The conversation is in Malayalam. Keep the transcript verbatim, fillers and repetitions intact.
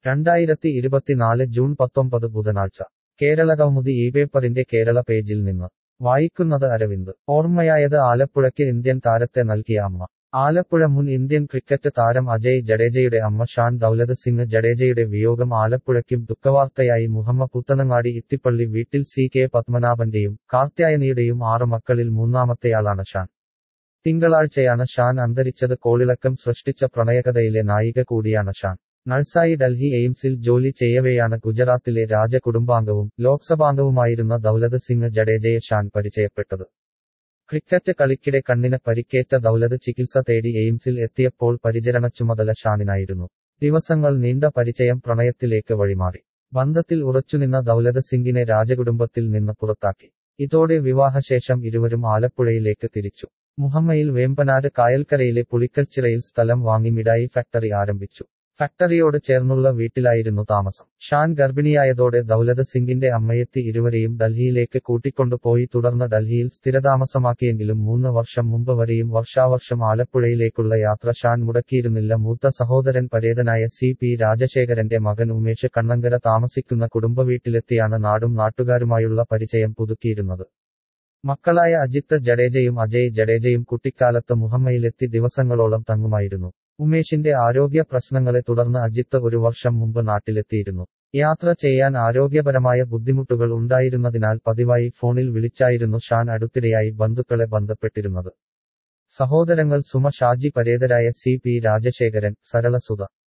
രണ്ടായിരത്തി ഇരുപത്തിനാല് ജൂൺ പത്തൊമ്പത് ബുധനാഴ്ച കേരളകൗമുദി ഈ പേപ്പറിന്റെ കേരള പേജിൽ നിന്ന് വായിക്കുന്നത് അരവിന്ദ്. ഓർമ്മയായത് ആലപ്പുഴയ്ക്ക് ഇന്ത്യൻ താരത്തെ നൽകിയ അമ്മ. ആലപ്പുഴ മുൻ ഇന്ത്യൻ ക്രിക്കറ്റ് താരം അജയ് ജഡേജയുടെ അമ്മ ഷാൻ ദൗലത് സിംഗ് ജഡേജയുടെ വിയോഗം ആലപ്പുഴയ്ക്കും ദുഃഖവാർത്തയായി. മുഹമ്മ പുത്തനങ്ങാടി ഇത്തിപ്പള്ളി വീട്ടിൽ സി കെ പത്മനാഭന്റെയും കാർത്യായനിയുടെയും ആറ് മക്കളിൽ മൂന്നാമത്തെയാളാണ് ഷാൻ. തിങ്കളാഴ്ചയാണ് ഷാൻ അന്തരിച്ചത്. കോളിളക്കം സൃഷ്ടിച്ച പ്രണയകഥയിലെ നായിക കൂടിയാണ് ഷാൻ. നഴ്സായി ഡൽഹി എയിംസിൽ ജോലി ചെയ്യവെയാണ് ഗുജറാത്തിലെ രാജകുടുംബാംഗവും ലോക്സഭാംഗവുമായിരുന്ന ദൗലത് സിംഗ് ജഡേജയെ ഷാൻ പരിചയപ്പെട്ടത്. ക്രിക്കറ്റ് കളിക്കിടെ കണ്ണിന് പരിക്കേറ്റ ദൗലത് ചികിത്സ തേടി എയിംസിൽ എത്തിയപ്പോൾ പരിചരണ ചുമതല ഷാനിനായിരുന്നു. ദിവസങ്ങൾ നീണ്ട പരിചയം പ്രണയത്തിലേക്ക് വഴിമാറി. ബന്ധത്തിൽ ഉറച്ചുനിന്ന ദൗലത് സിംഗിനെ രാജകുടുംബത്തിൽ നിന്ന് പുറത്താക്കി. ഇതോടെ വിവാഹശേഷം ഇരുവരും ആലപ്പുഴയിലേക്ക് തിരിച്ചു. മുഹമ്മയിൽ വേമ്പനാട് കായൽക്കരയിലെ പുളിക്കൽച്ചിറയിൽ സ്ഥലം വാങ്ങി മിഠായി ഫാക്ടറി ആരംഭിച്ചു. ഫാക്ടറിയോട് ചേർന്നുള്ള വീട്ടിലായിരുന്നു താമസം. ഷാൻ ഗർഭിണിയായതോടെ ദൗലത് സിംഗിന്റെ അമ്മയെത്തി ഇരുവരെയും ഡൽഹിയിലേക്ക് കൂട്ടിക്കൊണ്ടുപോയി. തുടർന്ന് ഡൽഹിയിൽ സ്ഥിരതാമസമാക്കിയെങ്കിലും മൂന്ന് വർഷം മുമ്പ് വരെയും വർഷാവർഷം ആലപ്പുഴയിലേക്കുള്ള യാത്ര ഷാൻ മുടക്കിയിരുന്നില്ല. മൂത്ത സഹോദരൻ പരേതനായ സി പി രാജശേഖരന്റെ മകൻ ഉമേഷ് കണ്ണങ്കര താമസിക്കുന്ന കുടുംബവീട്ടിലെത്തിയാണ് നാടും നാട്ടുകാരുമായുള്ള പരിചയം പുതുക്കിയിരുന്നത്. മക്കളായ അജിത്ത് ജഡേജയും അജയ് ജഡേജയും കുട്ടിക്കാലത്ത് മുഹമ്മയിലെത്തി ദിവസങ്ങളോളം തങ്ങുമായിരുന്നു. ഉമേഷിന്റെ ആരോഗ്യ പ്രശ്നങ്ങളെ തുടർന്ന് അജിത്ത് ഒരു വർഷം മുമ്പ് നാട്ടിലെത്തിയിരുന്നു. യാത്ര ചെയ്യാൻ ആരോഗ്യപരമായ ബുദ്ധിമുട്ടുകൾ ഉണ്ടായിരുന്നതിനാൽ പതിവായി ഫോണിൽ വിളിച്ചായിരുന്നു ഷാൻ അടുത്തിടെയായി ബന്ധുക്കളെ ബന്ധപ്പെട്ടിരുന്നത്. സഹോദരങ്ങൾ സുമ ഷാജി പരേതരായ സി പി രാജശേഖരൻ, സരള സുധ